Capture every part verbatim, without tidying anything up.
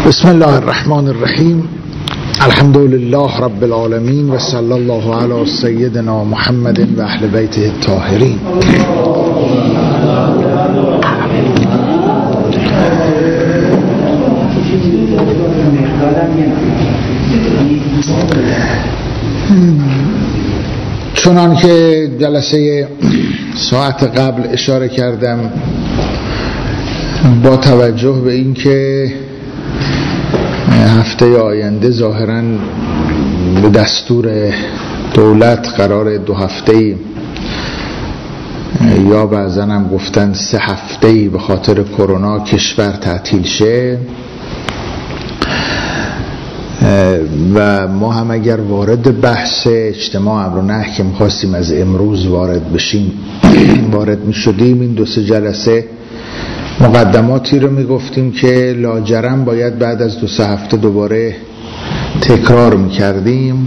بسم الله الرحمن الرحیم. الحمد لله رب العالمین و صلی الله علی سیدنا محمد و اهل بیته الطاهرین. چنان که جلسه ساعت قبل اشاره کردم، با توجه به اینکه هفته آینده ظاهراً به دستور دولت قرار دو هفته‌ای یا بعضاً هم گفتن سه هفته‌ای به خاطر کرونا کشور تعطیل شه و ما هم اگر وارد بحث اجتماع امر و نهی که می‌خواستیم از امروز وارد بشیم وارد می‌شدیم، این دو سه جلسه مقدماتی رو میگفتیم که لاجرم باید بعد از دو سه هفته دوباره تکرار میکردیم.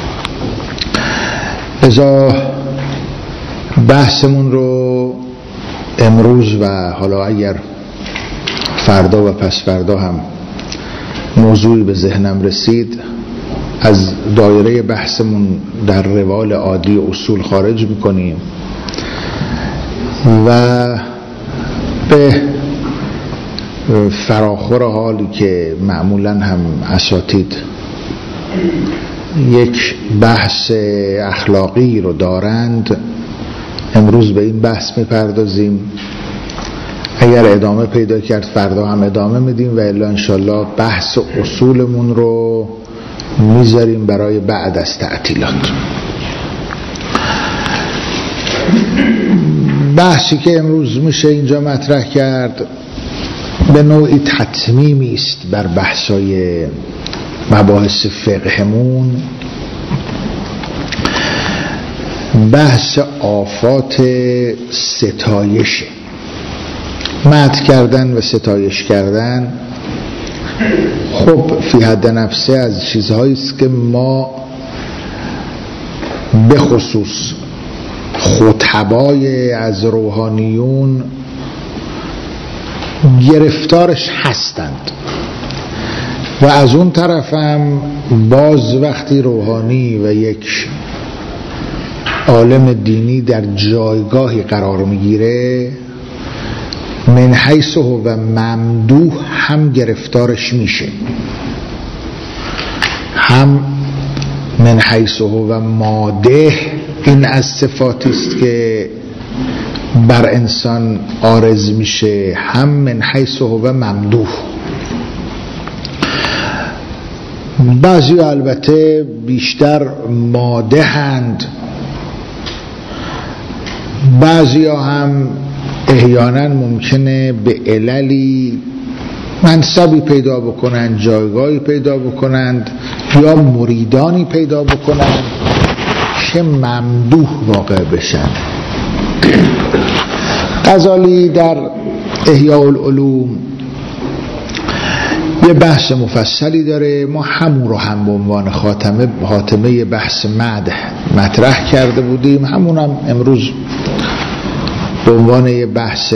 لذا بحثمون رو امروز و حالا اگر فردا و پس فردا هم موضوعی به ذهنم رسید از دایره بحثمون در روال عادی اصول خارج میکنیم و به فراخور حالی که معمولا هم اساتید یک بحث اخلاقی رو دارند، امروز به این بحث میپردازیم. اگر ادامه پیدا کرد فردا هم ادامه میدیم و الا انشالله بحث اصولمون رو میذاریم برای بعد از تعطیلات. بحثی که امروز میشه اینجا مطرح کرد به نوعی تتمیمی است بر بحثای مباحث فقهمون، بحث آفات ستایش، مدح کردن و ستایش کردن. خب فی حد نفسه از چیزهایی است که ما به خصوص خطبای از روحانیون گرفتارش هستند و از اون طرفم باز وقتی روحانی و یک عالم دینی در جایگاهی قرار میگیره من حیث هو ممدوح هم گرفتارش میشه، هم من حیث هو ماده. این از صفاتی است که بر انسان عارض میشه، هم من حیث هو ممدوح. بعضی البته بیشتر ماده هند، بعضی هم احیانا ممکنه به عللی منصبی پیدا بکنند، جایگاهی پیدا بکنند یا مریدانی پیدا بکنند که ممدوح واقع بشن. غزالی در احیاء العلوم یه بحث مفصلی داره، ما همون رو هم به عنوان خاتمه خاتمه بحث مدح مطرح کرده بودیم، همون هم امروز به عنوان یه بحث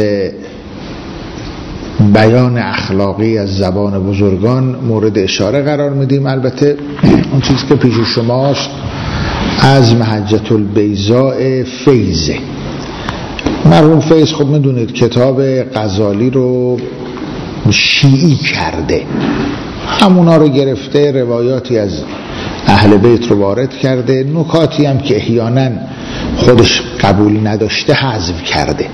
بیان اخلاقی از زبان بزرگان مورد اشاره قرار میدیم. البته اون چیزی که پیش شماست از محجة البیضاء فیضه. مرحوم فیض خب میدونید کتاب غزالی رو شیعی کرده، همونا رو گرفته، روایاتی از اهل بیت رو وارد کرده، نکاتی هم که احیانا خودش قبول نداشته حذف کرده.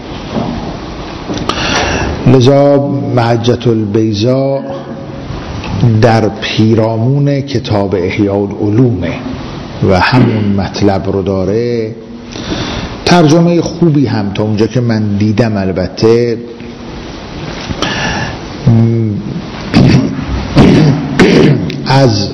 لذا محجة البیضاء در پیرامون کتاب احیاء العلومه و همون مطلب رو داره. ترجمه خوبی هم تا اونجا که من دیدم البته از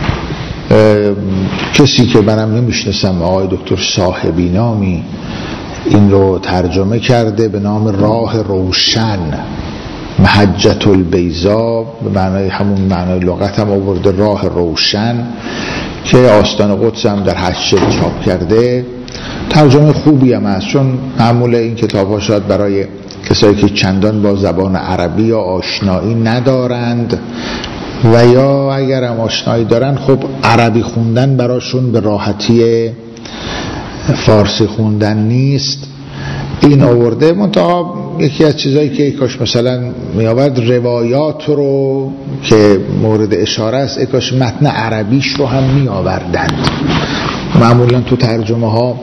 کسی که منم نمیشناسم، آقای دکتر صاحبی نامی این رو ترجمه کرده به نام راه روشن، محجة البیضاء، به معنای همون معنای لغت هم آورده راه روشن، که آستان قدس هم در هشت جلد چاپ کرده. ترجمه خوبی هم هست، چون معمول این کتاب ها شاید برای کسایی که چندان با زبان عربی یا آشنایی ندارند و یا اگر هم آشنایی دارن خب عربی خوندن براشون به راحتی فارسی خوندن نیست. این آورده منتها یکی از چیزایی که کاش مثلا می آورد روایات رو که مورد اشاره است کاش متن عربیش رو هم می آوردند. معمولا تو ترجمه ها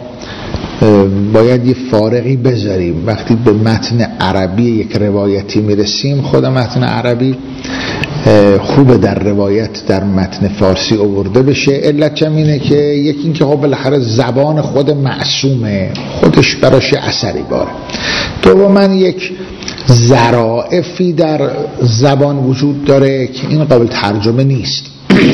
باید یه فارقی بذاریم وقتی به متن عربی یک روایتی میرسیم. خود متن عربی خوبه در روایت در متن فارسی آورده بشه. علت چم اینه که یکی این که خب بالاخره زبان خود معصومه، خودش براش اثری باره. دوما یک ظرافی در زبان وجود داره که این قابل ترجمه نیست.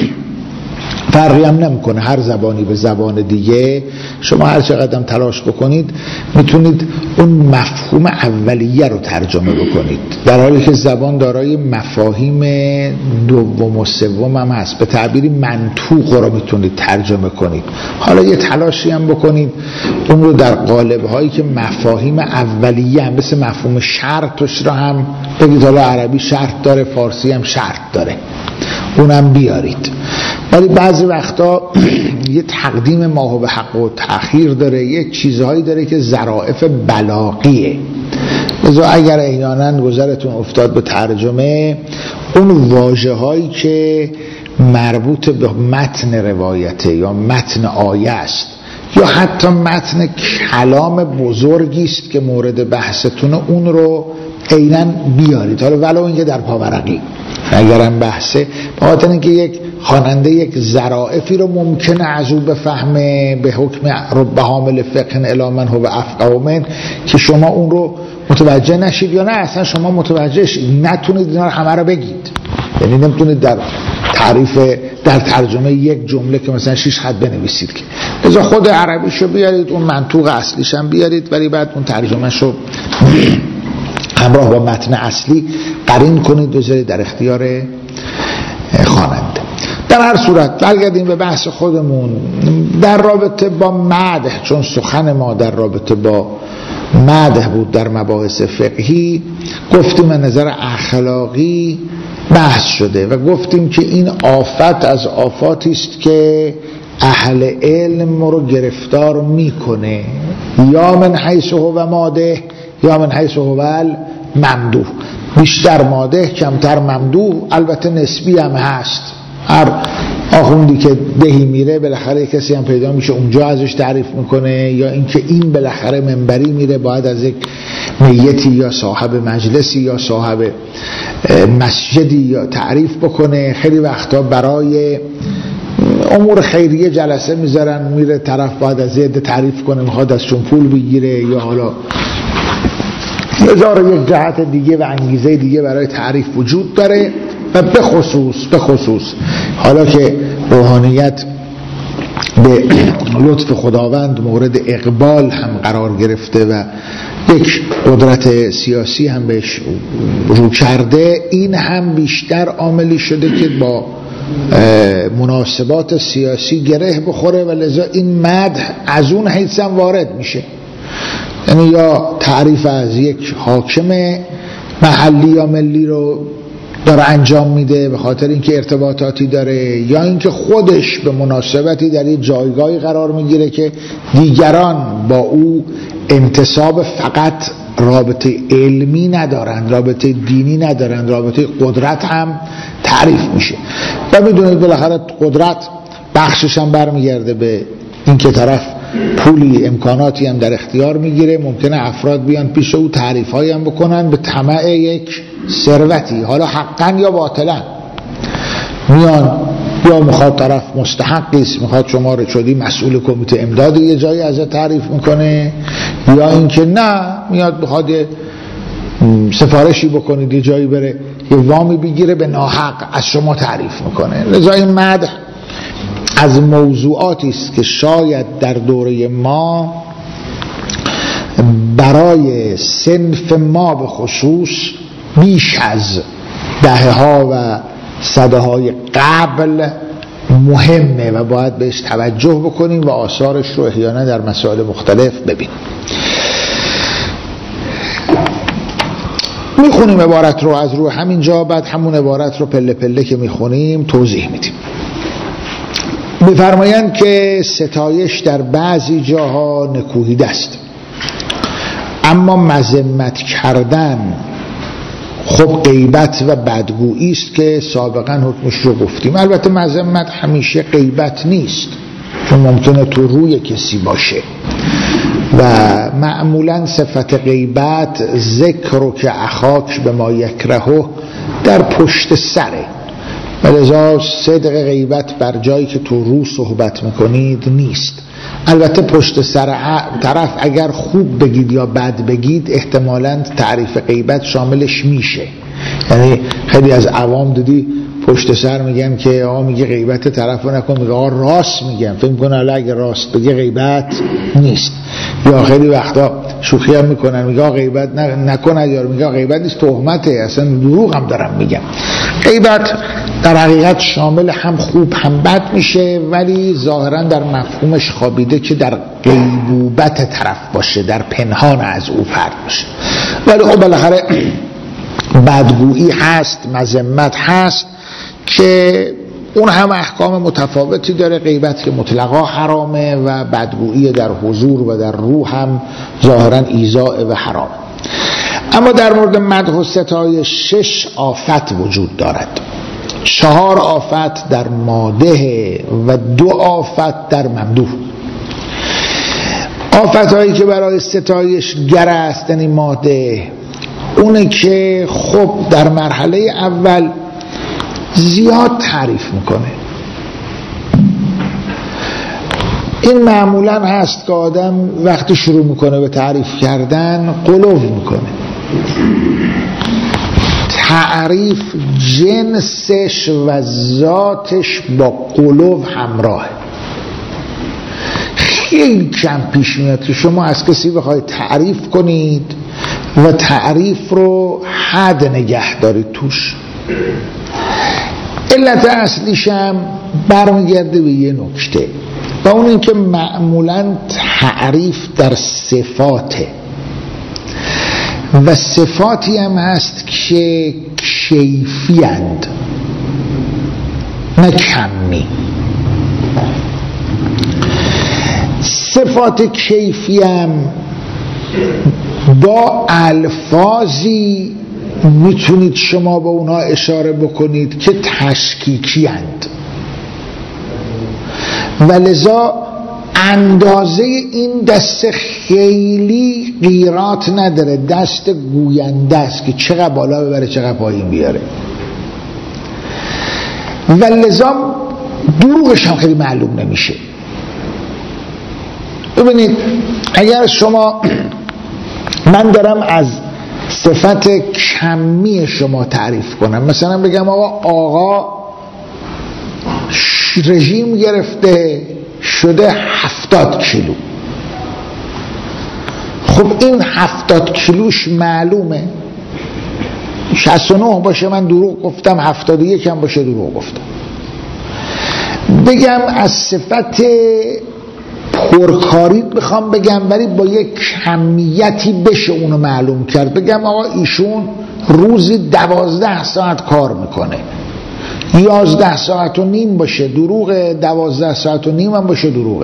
فرقی هم نمیکنه هر زبانی به زبان دیگه، شما هر چقدر تلاش بکنید میتونید اون مفهوم اولیه رو ترجمه بکنید، در حالی که زبان دارای مفاهیم دوم و سوم هم هست. به تعبیری منطوق رو میتونید ترجمه کنید. حالا یه تلاشی هم بکنید اون رو در قالب هایی که مفاهیم اولیه هم مثل مفهوم شرطش رو هم بگید. حالا عربی شرط داره، فارسی هم شرط داره، اونم بیارید. ولی بعضی وقتا یه تقدیم ما به حق و تأخیر داره، یه چیزهایی داره که ظرافت بلاغیه. لذا اگر احیانا گذرتون افتاد به ترجمه، اون واژه هایی که مربوط به متن روایته یا متن آیه است یا حتی متن کلام بزرگی است که مورد بحثتون، اون رو عیناً بیارید، حالا ولو اینکه در پاورقی اگرم بحثه، به خاطر اینکه یک خواننده یک ظرافی رو ممکنه از او بفهمه به حکم رب حامل فقه الی من هو افقه من که شما اون رو متوجه نشید، یا نه اصلا شما متوجه شید نتونید اینا رو همه رو بگید. یعنی نمیتونید در تعریف در ترجمه یک جمله که مثلا شش خط بنویسید که لذا خود عربیشو بیارید، اون منطوق اصلیش هم بیارید، ولی بعد اون ترجمهشو همراه با متن اصلی قرین کنید بذارید در اختیار خواننده. در هر صورت برگردیم به بحث خودمون در رابطه با مدح، چون سخن ما در رابطه با مدح بود در مباحث فقهی. گفتیم از نظر اخلاقی بحث شده و گفتیم که این آفت از آفاتی است که اهل علم رو گرفتار میکنه، یا من حیث هو ماده یا من حیث هو ممدوح. بیشتر ماده کمتر ممدوح، البته نسبی هم هست. هر آخوندی که دهی میره بالاخره کسی هم پیدا میشه اونجا ازش تعریف میکنه، یا اینکه این بالاخره منبری میره باید از یک میتی یا صاحب مجلسی یا صاحب مسجدی یا تعریف بکنه. خیلی وقتا برای امور خیریه جلسه میذارن، میره طرف باید از زید تعریف کنه، میخواد از چون پول بگیره، یا حالا هزار یک جهت دیگه و انگیزه دیگه برای تعریف وجود داره. و به خصوص به خصوص حالا که روحانیت به لطف خداوند مورد اقبال هم قرار گرفته و یک قدرت سیاسی هم بهش رو کرده، این هم بیشتر عاملی شده که با مناسبات سیاسی گره بخوره و لذا این مدح از اون حیث هم وارد میشه. یعنی یا تعریف از یک حاکم محلی یا ملی رو داره انجام میده به خاطر اینکه ارتباطاتی داره، یا اینکه خودش به مناسبتی در یک جایگاهی قرار میگیره که دیگران با او انتصاب فقط رابطه علمی ندارن، رابطه دینی ندارن، رابطه قدرت هم تعریف میشه. و میدونید بالاخره قدرت بخشش هم برمیگرده به این که طرف پولی امکاناتی هم در اختیار میگیره، ممکنه افراد بیان پیش او تعریف هایی هم بکنن به طمع یک ثروتی، حالا حقا یا باطلا میان، یا میخواد طرف مستحقی است میخواد شما رو شدی مسئول کمیته امداد یه جایی ازت تعریف میکنه، یا اینکه نه میاد بخواد سفارشی بکنید یه جایی بره یه وامی بگیره به ناحق از شما تعریف میکنه. لذا این مدح از موضوعاتی است که شاید در دوره ما برای صنف ما به خصوص بیش از دهه ها و صده های قبل مهمه و باید بهش توجه بکنیم و آثارش رو احیانا در مسائل مختلف ببینیم. میخونیم عبارت رو از رو همینجا، بعد همون عبارت رو پله پله که میخونیم توضیح میدیم. میفرمایند که ستایش در بعضی جاها نکوهیده است، اما مذمت کردن خب غیبت و بدگویی است که سابقا حکمش رو گفتیم. البته مذمت همیشه غیبت نیست، چون ممکنه تو روی کسی باشه و معمولا صفت غیبت ذکر رو که اخاک به ما یکرهه در پشت سره، ولذا صدق غیبت بر جایی که تو رو صحبت میکنید نیست. البته پشت سر طرف اگر خوب بگید یا بد بگید احتمالاً تعریف غیبت شاملش میشه. یعنی خیلی از عوام دیدی پشت سر میگن که آقا میگه غیبت طرفو نکن، میگه آقا راست میگم، فکر میکنه حالا اگه راست بگه غیبت نیست. یا خیلی وقتا شوخی هم میکنن، میگه آقا غیبت نکن، یار میگه آقا غیبت نیست، تهمته، اصلا دروغ هم دارم میگم. غیبت در حقیقت شامل هم خوب هم بد میشه، ولی ظاهرا در مفهومش خوابیده که در غیبوبت طرف باشه، در پنهان از او فرد باشه. ولی خب بالاخره بدگویی هست، مذمت هست که اون هم احکام متفاوتی داره. غیبت که مطلقا حرامه و بدگویی در حضور و در روح هم ظاهرا ایذاء و حرام. اما در مورد مدح و ستایش شش آفت وجود دارد. چهار آفت در مادح و دو آفت در ممدوح. آفت هایی که برای ستایش گر است یعنی مادح، اونه که خب در مرحله اول زیاد تعریف میکنه. این معمولا هست که آدم وقتی شروع میکنه به تعریف کردن غلو میکنه. تعریف جنسش و ذاتش با غلو همراهه. خیلی کم پیش میاد که شما از کسی بخواید تعریف کنید و تعریف رو حد نگه دارید توش. علت اصلیش هم برمیگرده به یه نکته و اون این که معمولا تعریف در صفاته و صفاتی هم هست که کیفی اند نه کمی. صفات کیفی هم با الفاظی میتونید شما به اونها اشاره بکنید که تشکیکی اند و لذا اندازه این دست خیلی قیرات نداره، دست گوینده است که چقدر بالا ببره چقدر پایین بیاره و لذا دروغش هم خیلی معلوم نمیشه. ببینید اگر شما، من دارم از صفت کمی شما تعریف کنم، مثلا بگم آقا آقا رژیم گرفته شده هفتاد کیلو. خب این هفتاد کیلوش معلومه، شصت و نه باشه من دروغ گفتم، هفتاد و یک هم باشه دروغ گفتم. بگم از صفت پرکاری بخوام بگم ولی با یک کمیتی بشه اونو معلوم کرد، بگم آقا ایشون روزی دوازده ساعت کار میکنه، یازده ساعت و نیم باشه دروغه، دوازده ساعت و نیم هم باشه دروغه.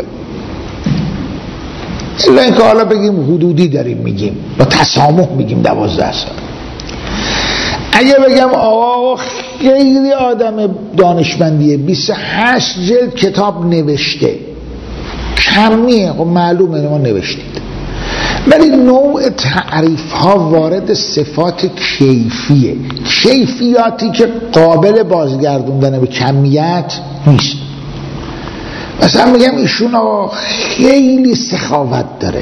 الا اینکه حالا بگیم حدودی داریم میگیم، با تسامح میگیم دوازده ساعت. اگه بگم آقا خیلی آدم دانشمندیه، بیست و هشت جلد کتاب نوشته، کمیه، خب معلومه ما نوشتید، ولی نوع تعریف ها وارد صفات کیفیه، کیفیاتی که قابل بازگردوندن به کمیت نیست. مثلا میگم ایشون خیلی سخاوت داره.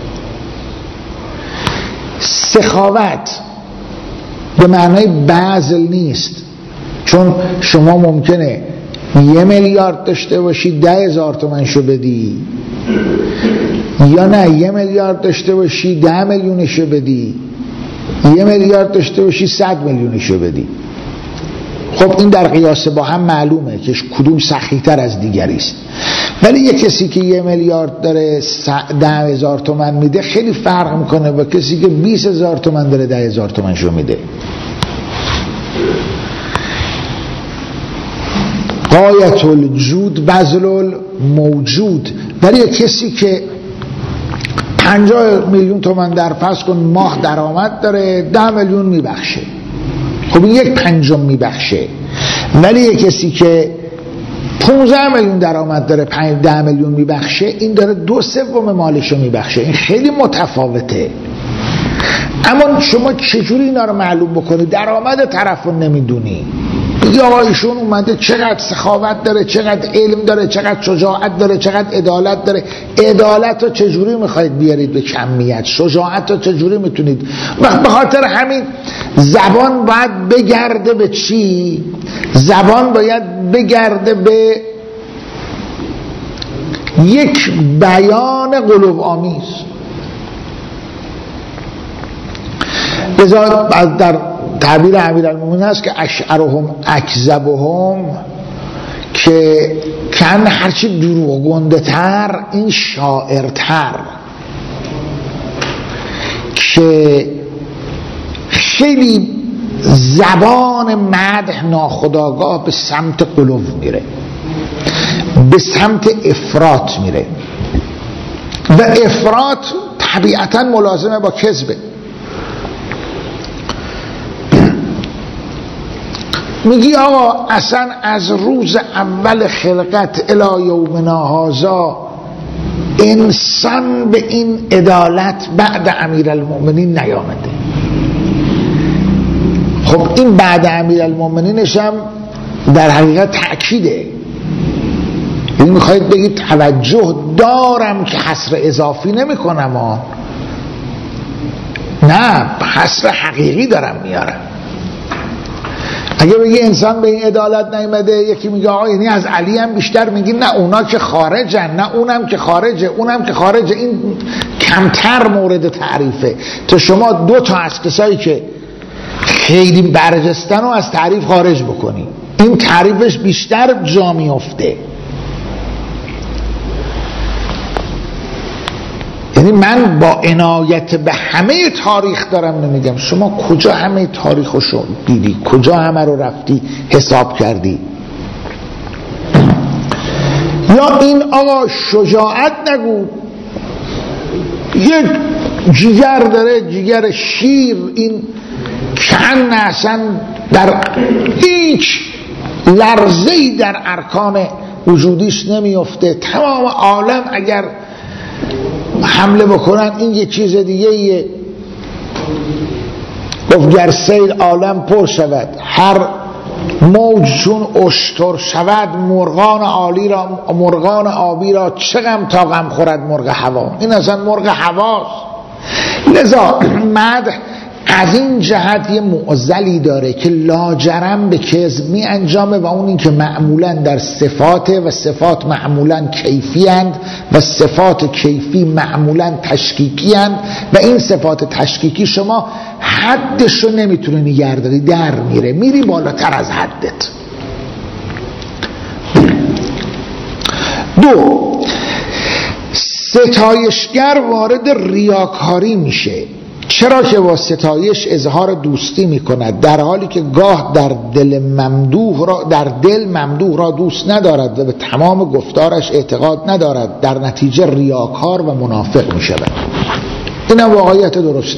سخاوت به معنای بذل نیست، چون شما ممکنه یه میلیارد داشته باشی ده هزار تومنشو بدی، یا نه یه میلیارد داشته باشی ده میلیونشو بدی، یه میلیارد داشته باشی صد میلیونشو بدی. خب این در قیاس با هم معلومه که کدوم سخی‌تر از دیگری است، ولی یه کسی که یه میلیارد داره ده هزار تومن میده خیلی فرق میکنه با کسی که بیست هزار تومن داره ده هزار تومنشو میده. غایت الجود بذل الموجود. ولی یه کسی که پنجاه میلیون تومن در فرض کن ماه درآمد داره، ده میلیون میبخشه، خب این یک پنجم میبخشه. ولی یه کسی که پانزده میلیون درآمد داره ده میلیون میبخشه، این داره دو سوم مالشو میبخشه. این خیلی متفاوته. اما شما چجوری اینا رو معلوم بکنی؟ درآمد طرفو نمیدونی. یا آقایشون اومده چقدر سخاوت داره، چقدر علم داره، چقدر شجاعت داره، چقدر عدالت داره. عدالت رو چجوری میخواید بیارید به کمیت؟ شجاعت رو چجوری میتونید؟ وقت به خاطر همین زبان باید بگرده به چی؟ زبان باید بگرده به یک بیان قلوب آمیز. بذار در تعبیر امیرالمومنین هست که اشعرهم اکذبهم، که کن هرچی دروغ گنده تر این شاعرتر، که خیلی زبان مدح ناخودآگاه به سمت قلوب میره، به سمت افراط میره و افراط طبیعتا ملازمه با کذبه. میگی آقا اصلا از روز اول خلقت الی یومنا هذا انسان به این عدالت بعد امیرالمؤمنین نیامده. خب این بعد امیرالمؤمنینش هم در حقیقت تأکیده. این میخواید بگید توجه دارم که حصر اضافی نمی کنم ها. نه، حصر حقیقی دارم میارم. اگه بگی انسان به این عدالت نیامده، یکی میگه آقا یعنی از علی هم بیشتر، میگی نه اونا که خارجن، نه اونم که خارجه، اونم که خارجه. این کمتر مورد تعریفه تا شما دو تا از کسایی که خیلی برجستن رو از تعریف خارج بکنی. این تعریفش بیشتر جا میفته. یعنی من با عنایت به همه تاریخ دارم نمیگم شما کجا همه تاریخ رو دیدی، کجا همه رو رفتی حساب کردی. یا این آقا شجاعت نگو، یک جیگر داره، جیگر شیر، این کن اصلا در هیچ لرزه‌ای در ارکان وجودیش نمیفته. تمام عالم اگر حمله بکنن این یه چیز دیگه ایه. گفت گر سیل عالم پر شود، هر موج چون اشتر شود، مرغان عالی را مرغان آبی را چه غم تا غم خورد مرغ هوا. این اصلا مرغ هواست. لذا مدح از این جهت یه معضلی داره که لاجرم به کذب می انجامه، و اون این که معمولا در صفات، و صفات معمولا کیفی اند و صفات کیفی معمولا تشکیکی اند، و این صفات تشکیکی شما حدشو نمیتونه نگه داری، در میره، میری بالاتر از حدت. دو، ستایشگر وارد ریاکاری میشه. چرا که با ستایش اظهار دوستی میکند، در حالی که گاه در دل ممدوح را در دل ممدوح را دوست ندارد و به تمام گفتارش اعتقاد ندارد، در نتیجه ریاکار و منافق میشود. این هم واقعیت درسته.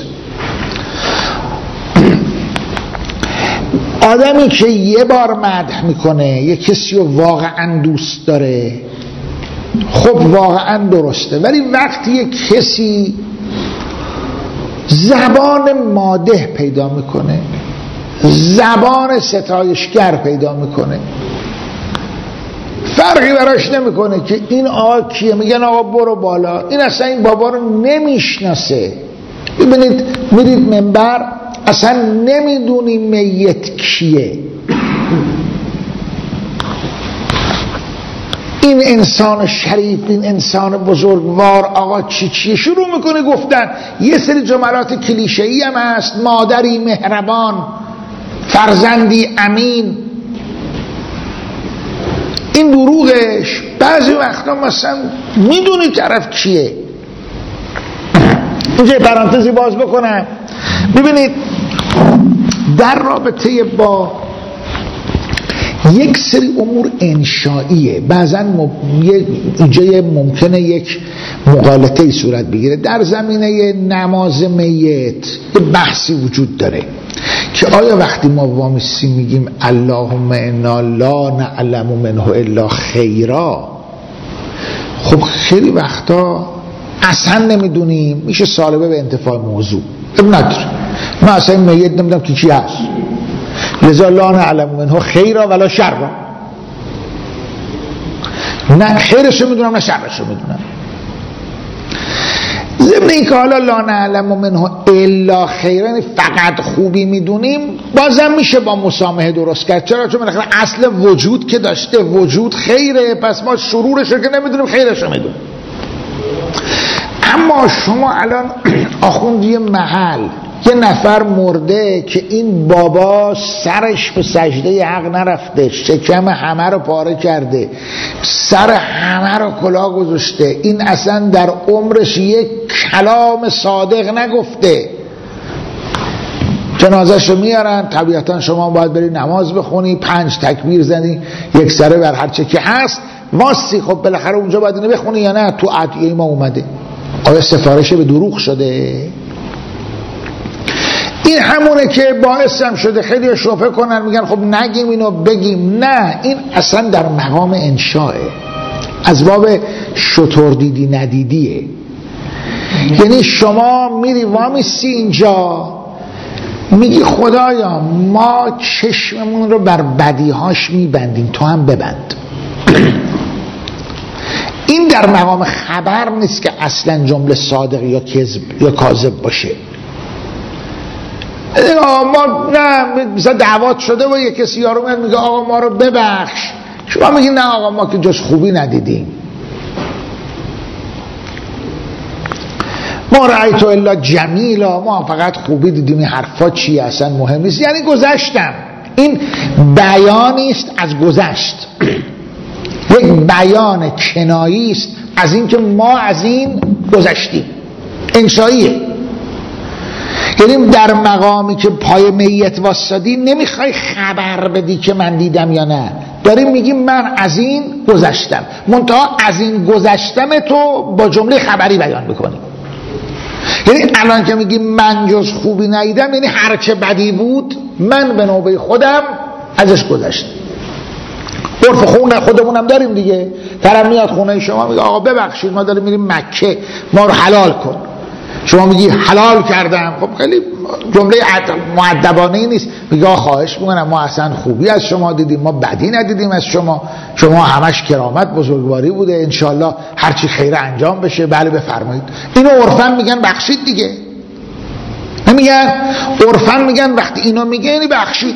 آدمی که یه بار مدح میکنه یه کسی رو واقعا دوست داره، خب واقعا درسته. ولی وقتی یه کسی زبان مادح پیدا میکنه، زبان ستایشگر پیدا میکنه، فرقی براش نمیکنه که این آقا کیه. میگن آقا برو بالا، این اصلا این بابا رو نمیشناسه. ببینید میرید منبر اصلا نمیدونی میت کیه. این انسان شریف، این انسان بزرگوار آقا چی چیه، شروع میکنه گفتن. یه سری جملات کلیشه‌ای هم هست، مادری مهربان، فرزندی امین، این دروغش. بعضی وقتا مثلا میدونی طرف کیه. اینجا پرانتزی باز بکنم. ببینید در رابطه با یک سری امور انشائیه بعضا م... اینجا ممکنه یک مغالطه صورت بگیره. در زمینه نماز میت یه بحثی وجود داره که آیا وقتی ما وامیسی میگیم اللهم انا لا نعلم منه الا خیرا، خب خیلی وقتا اصلا نمیدونیم، میشه سالبه به انتفاع موضوع. اب نداره من اصلا این میت نمیدونم که چی هست، لذا لا نعلم منه خیرا ولا شرا. نه خیرشو میدونم نه شرشو میدونم. ضمن این که حالا لا نعلم منه الا خیرا فقط خوبی میدونیم، بازم میشه با مسامحه درست کرد. چرا؟ چون بالاخره اصل وجود که داشته، وجود خیره، پس ما شرورشو که نمیدونیم خیرشو میدونیم. اما شما الان آخوندی محل یه نفر مرده که این بابا سرش به سجده حق نرفته، شکم همه رو پاره کرده، سر همه رو کلاه گذاشته، این اصلا در عمرش یک کلام صادق نگفته، جنازش رو میارن. طبیعتا شما باید بری نماز بخونی، پنج تکبیر زنی، یک سره بر هر چه که هست واسی. خب بالاخره اونجا باید اینو بخونی یا نه؟ تو ادعیه ما اومده. آیا سفارش به دروغ شده؟ این همونه که باعث هم شده خیلی شوفه کنن میگن خب نگیم اینو بگیم. نه، این اصلا در مقام انشاءه، از باب شتر دیدی ندیدیه. یعنی شما میری وامیسی اینجا میگی خدایا ما چشممون رو بر بدیهاش میبندیم، تو هم ببند. این در مقام خبر نیست که اصلا جمله صادق یا کذب یا کاذب باشه. ما نه مثلا دعوات شده و یک کسی یارو میاد میگه آقا ما رو ببخش، شما میگی نه آقا ما که جز خوبی ندیدیم، ما رأیت الا جمیلا، ما فقط خوبی دیدیم. این حرفا چیه؟ اصلا مهم نیست. یعنی گذشتم. این بیانی است از گذشت، یک بیان کنایی است از این که ما از این گذشتیم. انشاییه. یعنی در مقامی که پای میت واسادی نمیخوای خبر بدی که من دیدم یا نه، داریم میگیم من از این گذشتم، منتها از این گذشتم تو با جمله خبری بیان میکنیم. یعنی الان که میگیم من جز خوبی ندیدم، یعنی هر چه بدی بود من به نوبه خودم ازش گذشتم. عرف خونه خودمونم داریم دیگه. طرف میاد خونه شما میگه آقا ببخشید ما داریم میریم مکه، ما رو حلال کن. شما میگی حلال کردم. خب خیلی جمله مؤدبانه ای نیست. میگه خواهش میکنم ما اصلا خوبی از شما دیدیم، ما بدی ندیدیم از شما، شما همش کرامت بزرگواری بوده، انشالله هرچی خیر انجام بشه. بله بفرمایید. اینو عرفاً میگن بخشید دیگه. نمیگن؟ عرفاً میگن وقتی اینو میگه یعنی بخشید.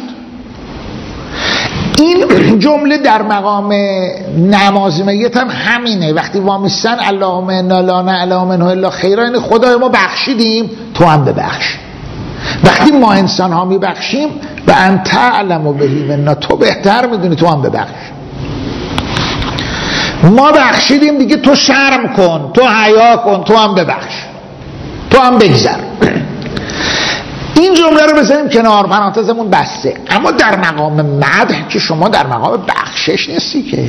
این جمله در مقام نماز میت هم همینه. وقتی وامیستن اللهم انا لا نعلم منه الا خیرا، یعنی خدای ما بخشیدیم تو هم ببخش. وقتی ما انسان ها میبخشیم و انت اعلم بهی منا، تو بهتر میدونی تو هم ببخش. ما بخشیدیم دیگه، تو شرم کن، تو حیا کن، تو هم ببخش، تو هم بگذر. این جمله رو بذاریم کنار، پرانتزمون بسته. اما در مقام مدح که شما در مقام بخشش نیستی که.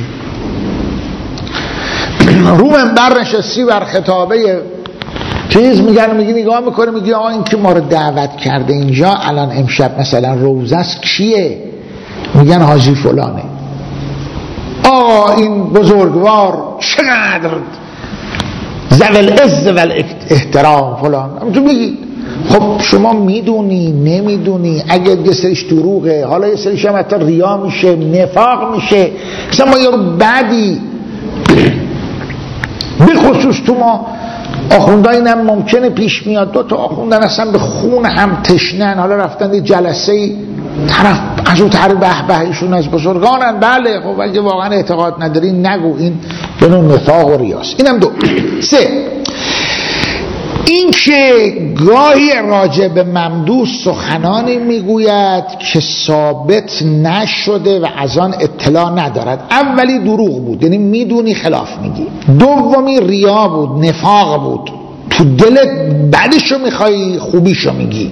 رو منبر نشستی بر خطابه چیز میگن، میگی نگاه میکنه میگی آقا این که ما رو دعوت کرده اینجا الان امشب مثلا روزه است کیه؟ میگن حاجی فلانه. آقا این بزرگوار چقدر ذوال عز و احترام فلان. تو میگی خب شما میدونی نمیدونی، اگه یه سریش دروغه، حالا یه سریش هم حتی ریا میشه، نفاق میشه، مثلا ما یارو بعدی به خصوص تو ما آخوندها اینم ممکنه پیش میاد، دو تا آخوندن اصلا به خون هم تشنن، حالا رفتن یه جلسه طرف از اون طرف به به ایشون از بزرگانن. بله خب اگه واقعا اعتقاد نداری نگو، این به نوع نفاق و ریاست. اینم دو. سه، این که گاهی راجع به ممدوح سخنانی میگوید که ثابت نشده و از آن اطلاع ندارد. اولی دروغ بود، یعنی میدونی خلاف میگی. دومی ریا بود، نفاق بود، تو دلت بعدشو میخوای خوبیشو میگی.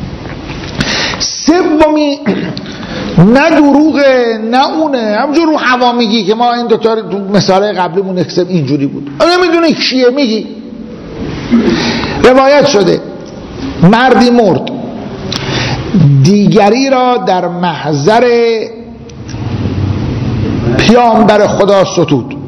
سومی نه دروغه نه اونه، همجور رو هوا میگی که ما این دوتا تو مثاله قبلیمون اکسب اینجوری بود، نمیدونی چیه میگی. روایت شده مردی مرد، دیگری را در محضر پیامبر خدا ستود.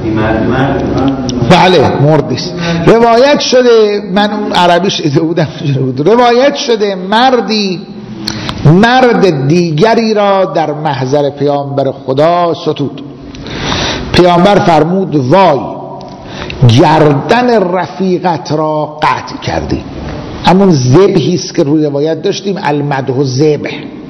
بله مرد نیست. روایت شده، من اون عربیش ایده بودم بود. روایت شده مردی مرد دیگری را در محضر پیامبر خدا ستود. پیامبر فرمود وای، گردن رفیقت را قطع کردی. همون ذبحی است که روی روایت داشتیم، المدح ذبح.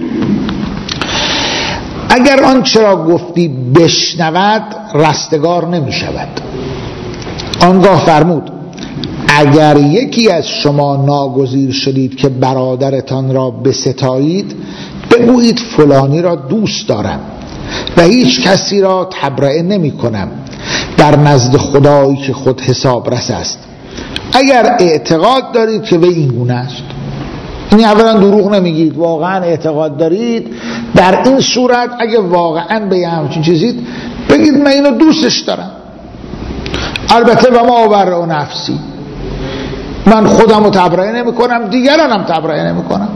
اگر آنچه را گفتی بشنود رستگار نمی شود. آنگاه فرمود اگر یکی از شما ناگزیر شدید که برادرتان را بستایید، بگویید فلانی را دوست دارم و هیچ کسی را تبرئه نمی کنم در نزد خدایی که خود حساب رس است. اگر اعتقاد دارید که وی این گونه است، این اولا دروغ نمیگید، واقعا اعتقاد دارید، در این صورت اگه واقعا به همچین چیزید بگید من اینو دوستش دارم. البته و ما برای نفسی، من خودم رو تبرئه نمی کنم، دیگرانم تبرئه نمی کنم.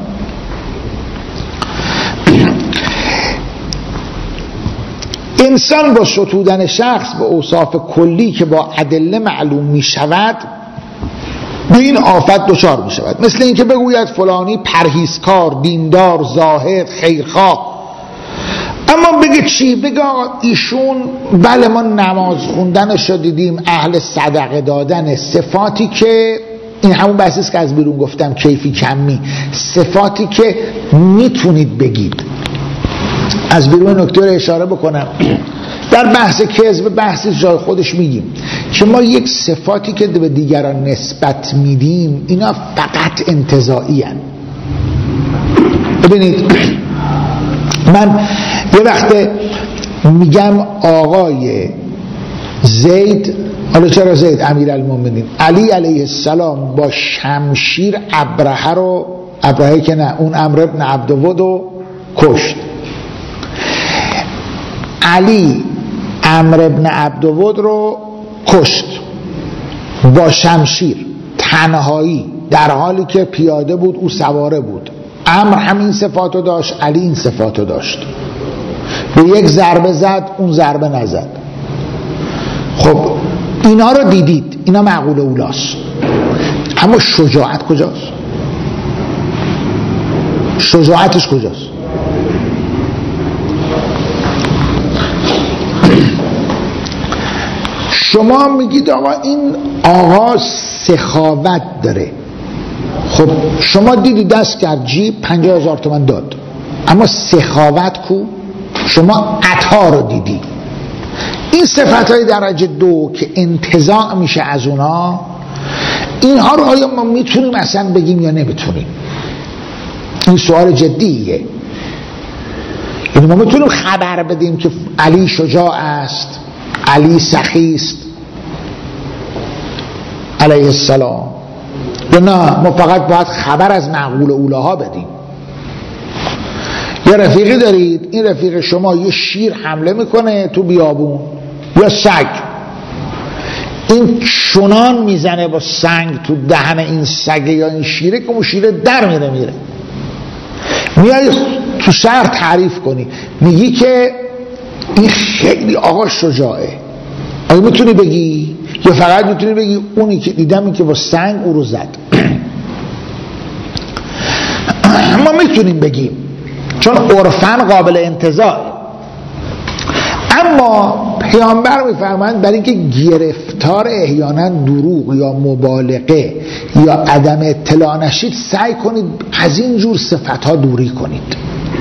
انسان با ستودن شخص به اوصاف کلی که با ادله معلوم می شود به این آفت دچار می شود. مثل اینکه بگوید فلانی پرهیزکار، دیندار، زاهد، خیرخواه، اما بگه چی؟ بگه ایشون بله ما نماز خوندنش رو دیدیم، اهل صدقه دادن، صفاتی که این همون بحثیست که از بیرون گفتم، کیفی کمی، صفاتی که میتونید بگید. از بیرون نکته رو اشاره بکنم، در بحث کذب بحثی جای خودش میگیم که ما یک صفاتی که به دیگران نسبت میدیم اینا فقط انتزاعی هن. ببینید من یه وقت میگم آقای زید، حالا چرا زید؟ امیرالمومنین علی علیه السلام با شمشیر ابرهه رو، ابرهه که نه، اون عمرو بن عبدود رو کشت. علی عمرو بن عبدود رو کشت با شمشیر، تنهایی، در حالی که پیاده بود او سواره بود. عمرو همین صفاتو داشت، علی این صفاتو داشت. به یک ضربه زد، اون ضربه نزد. خب اینا رو دیدید، اینا معقول اولاست، اما شجاعت کجاست؟ شجاعتش کجاست؟ شما میگید آقا این آقا سخاوت داره. خب شما دیدی دست کرد جیب پنجاه هزار تومن داد، اما سخاوت کو؟ شما عطا رو دیدی. این صفت های درجه دو که انتزاع میشه از اونا، اینها رو آیا ما میتونیم اصلا بگیم یا نمیتونیم؟ این سوال جدیه. یعنی ما میتونیم خبر بدیم که علی شجاع است، علی سخی است علیه السلام، یا نه ما فقط باید خبر از معقول اولاها بدیم؟ یه رفیقی دارید، این رفیق شما یه شیر حمله میکنه تو بیابون یا سگ، این چنان میزنه با سنگ تو دهن این سگ یا این شیره که اون شیره در میره میره میای تو شهر تعریف کنی، میگی که این خیلی آقا شجاعه. آیا میتونی بگی؟ یا فقط میتونی بگی اونی که دیدم این که با سنگ او رو زد؟ ما میتونیم بگیم چون عرفاً قابل انتزاعه. اما پیامبر میفرمایند برای اینکه گرفتار احیانا دروغ یا مبالغه یا عدم اطلاع نشید، سعی کنید از این جور صفتها دوری کنید.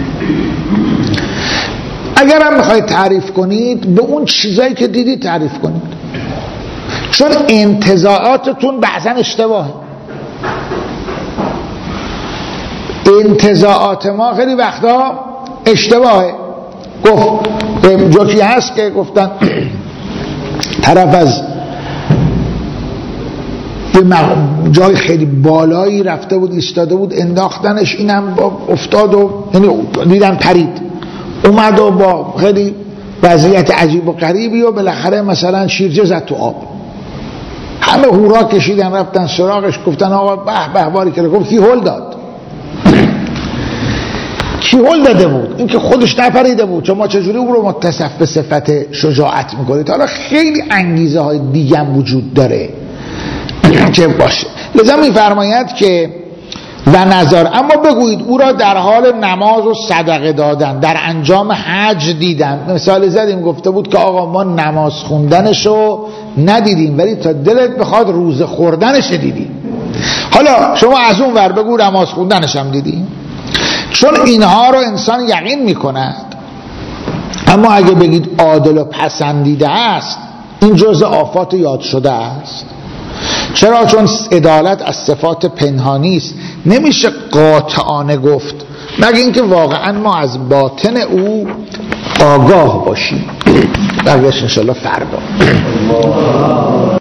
اگر هم میخواید تعریف کنید به اون چیزایی که دیدید تعریف کنید، چون انتزاعاتتون بعضا اشتباهه. انتزاعات ما خیلی وقتا اشتباهه. گفت جوکی هست که گفتن طرف از به جای خیلی بالایی رفته بود ایستاده بود انداختنش، اینم افتاد و یعنی دیدن پرید اومد و با خیلی وضعیت عجیب و غریبی و بالاخره مثلا شیرجه زد تو آب. همه هورا کشیدن رفتن سراغش، گفتن آقا به به باری که گفت کی هول داد؟ کی هول داده بود؟ این که خودش نپریده بود. چون ما چجوری او رو متصف به صفت شجاعت میکنید؟ حالا خیلی انگیزه های دیگه وجود داره که باشه. لذا میفرماید که و نظر، اما بگویید او را در حال نماز و صدقه دادن در انجام حج دیدن. مثال زدیم گفته بود که آقا ما نماز خوندنشو ندیدیم ولی تا دلت بخواد روزه خوردنش دیدیم. حالا شما از اون ور بگو نماز خوندنش هم دیدیم، چون اینها رو انسان یقین میکند. اما اگه بگید عادل و پسندیده است، این جزء آفات یاد شده است. چرا؟ چون عدالت از صفات پنهانی است، نمیشه قاطعانه گفت مگه اینکه واقعا ما از باطن او آگاه باشیم. بقیه‌اش انشالله فردا.